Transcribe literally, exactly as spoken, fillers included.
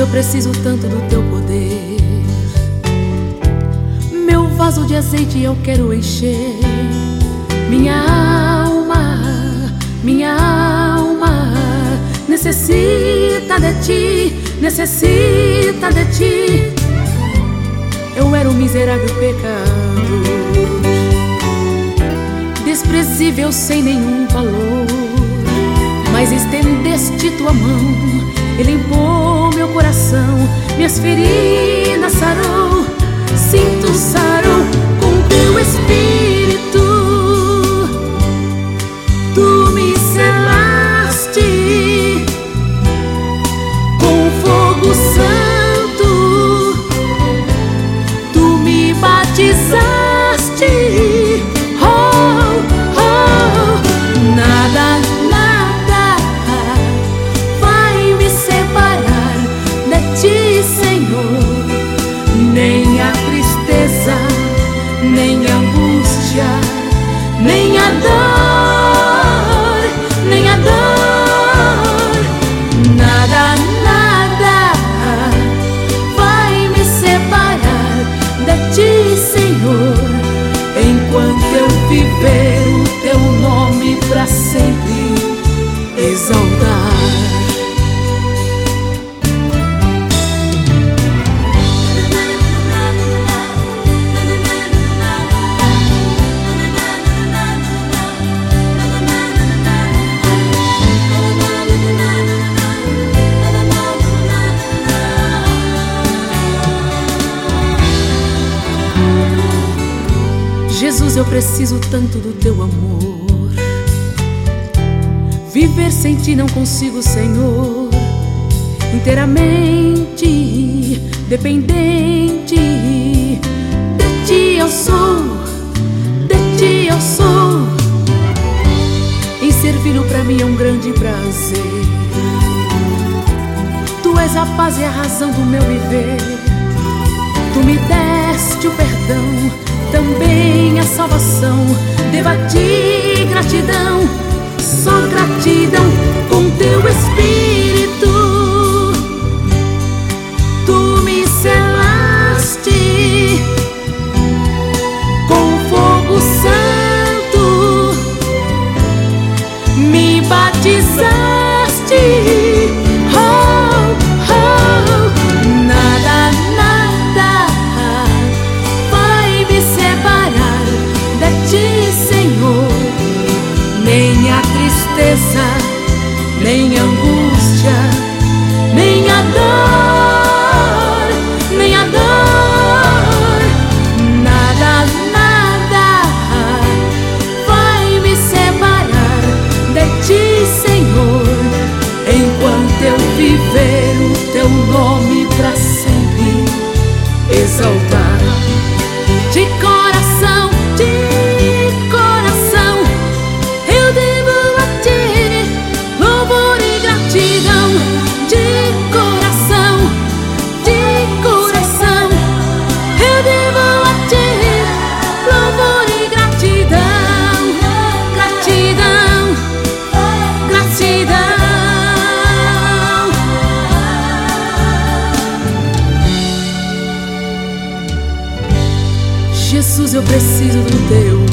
preciso tanto do teu poder. Meu vaso de azeite eu quero encher. Minha alma, minha alma necessita de ti, necessita de ti. Eu era um miserável pecador, desprezível sem nenhum valor, mas estendeste tua mão e limpou meu coração. Minhas feridas sarou, sinto sarou com teu espírito. Tu me selaste com fogo santo, tu me batizaste. Oh, oh, nada, nada vai me separar de ti, Senhor. Nem a tristeza, nem a angústia, nem a dor, nem a dor. Nada, nada vai me separar de ti, Senhor. Enquanto eu viver, o teu nome pra sempre exaltar. Jesus, eu preciso tanto do teu amor. Viver sem ti não consigo, Senhor. Inteiramente dependente de ti eu sou, de ti eu sou. Em servi-lo pra mim é um grande prazer. Tu és a paz e a razão do meu viver. Tu me deste o perdão, também a salvação. Devo a ti gratidão, só gratidão. Com teu espírito tu me selaste com fogo santo, me batizaste. Oh, oh, nada, nada vai me separar de ti, Senhor. Nem a tristeza, nem a angústia, nem a dor, nem a dor. Nada, nada vai me separar de ti, Senhor. Enquanto eu viver, o teu nome pra sempre exaltar. De coração, de coração, eu devo a ti louvor e gratidão. De coração, de coração, eu devo a ti louvor e gratidão. Gratidão, gratidão. Jesus, eu preciso do teu